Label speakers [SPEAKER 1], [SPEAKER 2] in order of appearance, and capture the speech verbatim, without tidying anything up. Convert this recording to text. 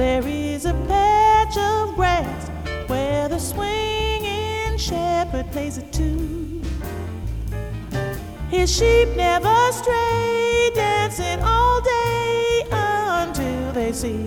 [SPEAKER 1] There is a patch of grass where the swinging shepherd plays a tune. His sheep never stray, dancing all day until they see